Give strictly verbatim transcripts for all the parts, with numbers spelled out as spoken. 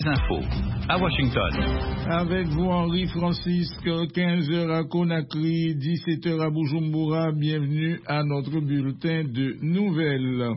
Infos à Washington. Avec vous Henri Francisque, quinze heures à Conakry, dix-sept heures à Bujumbura. Bienvenue à notre bulletin de nouvelles.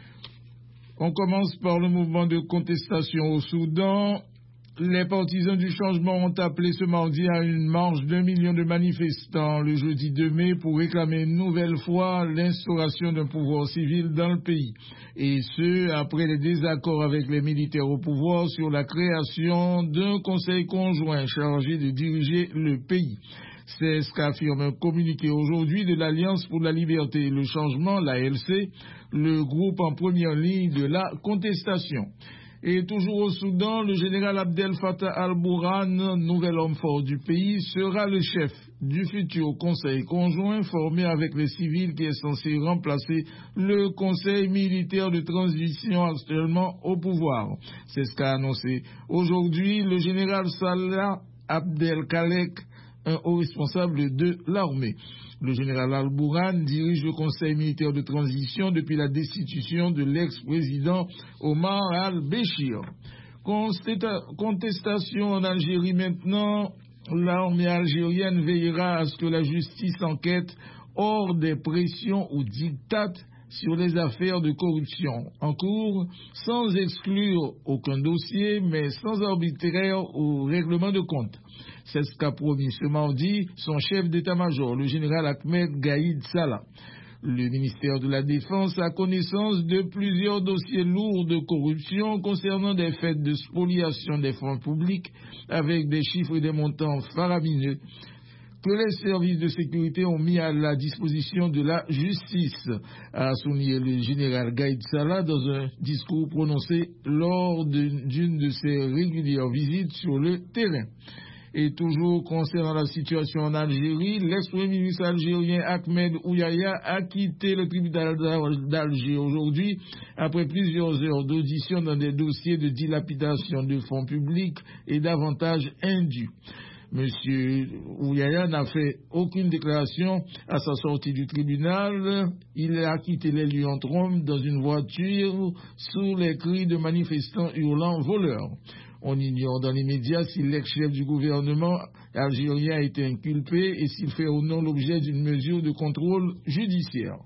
On commence par le mouvement de contestation au Soudan. Les partisans du changement ont appelé ce mardi à une marche d'un million de manifestants le jeudi deux mai pour réclamer une nouvelle fois l'instauration d'un pouvoir civil dans le pays. Et ce, après les désaccords avec les militaires au pouvoir sur la création d'un conseil conjoint chargé de diriger le pays. C'est ce qu'affirme un communiqué aujourd'hui de l'Alliance pour la liberté et le changement, l'A L C, le groupe en première ligne de la contestation. Et toujours au Soudan, le général Abdel Fattah al-Burhan, nouvel homme fort du pays, sera le chef du futur conseil conjoint formé avec les civils qui est censé remplacer le conseil militaire de transition actuellement au pouvoir. C'est ce qu'a annoncé aujourd'hui le général Salah Abdel Khalek, un haut responsable de l'armée. Le général al-Burhan dirige le conseil militaire de transition depuis la destitution de l'ex-président Omar al-Béchir. Contestation en Algérie maintenant. L'armée algérienne veillera à ce que la justice enquête hors des pressions ou dictates sur les affaires de corruption en cours, sans exclure aucun dossier, mais sans arbitraire ou règlement de compte. C'est ce qu'a promis ce mardi son chef d'état-major, le général Ahmed Gaïd Salah. Le ministère de la Défense a connaissance de plusieurs dossiers lourds de corruption concernant des faits de spoliation des fonds publics avec des chiffres et des montants faramineux que les services de sécurité ont mis à la disposition de la justice, a souligné le général Gaïd Salah dans un discours prononcé lors d'une de ses régulières visites sur le terrain. Et toujours concernant la situation en Algérie, l'ex-premier ministre algérien Ahmed Ouyaya a quitté le tribunal d'Alger aujourd'hui après plusieurs heures d'audition dans des dossiers de dilapidation de fonds publics et d'avantages indus. Monsieur Ouyaya n'a fait aucune déclaration à sa sortie du tribunal. Il a quitté les lieux en trombe dans une voiture sous les cris de manifestants hurlant voleurs. On ignore dans les médias si l'ex-chef du gouvernement algérien a été inculpé et s'il fait ou non l'objet d'une mesure de contrôle judiciaire.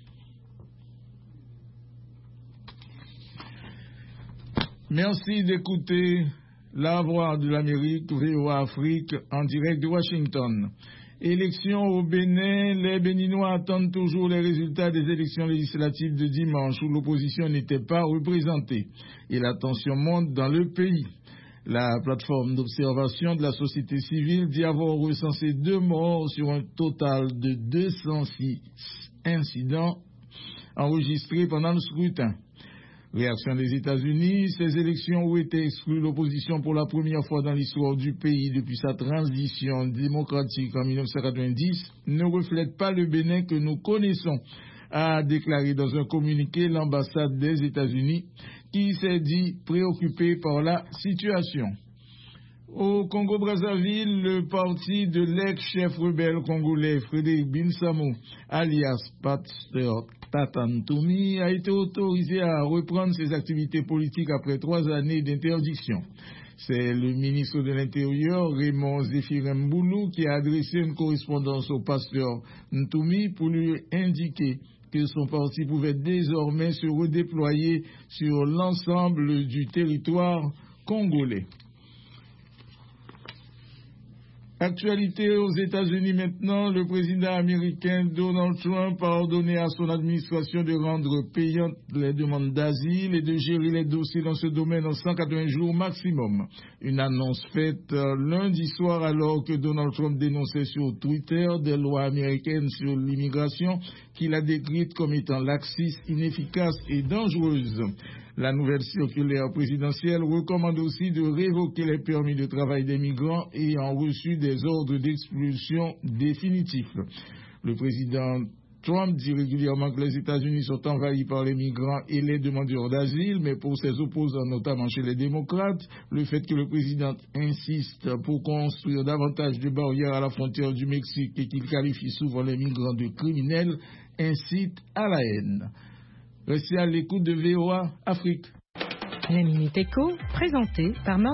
Merci d'écouter La Voix de l'Amérique, V O A Afrique, en direct de Washington. Élections au Bénin, les Béninois attendent toujours les résultats des élections législatives de dimanche où l'opposition n'était pas représentée. Et la tension monte dans le pays. La plateforme d'observation de la société civile dit avoir recensé deux morts sur un total de deux cent six incidents enregistrés pendant le scrutin. Réaction des États-Unis, ces élections où était exclue l'opposition pour la première fois dans l'histoire du pays depuis sa transition démocratique en dix-neuf cent quatre-vingt-dix, ne reflètent pas le Bénin que nous connaissons, a déclaré dans un communiqué l'ambassade des États-Unis qui s'est dit préoccupée par la situation. Au Congo-Brazzaville, le parti de l'ex-chef rebelle congolais Frédéric Binsamo, alias Pasteur Tatantoumi, a été autorisé à reprendre ses activités politiques après trois années d'interdiction. C'est le ministre de l'Intérieur, Raymond Zéphirem Boulou, qui a adressé une correspondance au pasteur Ntoumi pour lui indiquer que son parti pouvait désormais se redéployer sur l'ensemble du territoire congolais. Actualité aux États-Unis maintenant, le président américain Donald Trump a ordonné à son administration de rendre payantes les demandes d'asile et de gérer les dossiers dans ce domaine en cent quatre-vingts jours maximum. Une annonce faite lundi soir alors que Donald Trump dénonçait sur Twitter des lois américaines sur l'immigration qu'il a décrites comme étant laxistes, inefficaces et dangereuses. La nouvelle circulaire présidentielle recommande aussi de révoquer les permis de travail des migrants ayant reçu des ordres d'expulsion définitifs. Le président Trump dit régulièrement que les États-Unis sont envahis par les migrants et les demandeurs d'asile, mais pour ses opposants, notamment chez les démocrates, le fait que le président insiste pour construire davantage de barrières à la frontière du Mexique et qu'il qualifie souvent les migrants de criminels incite à la haine. Restez à l'écoute de V O A Afrique. La Minute Éco, présentée par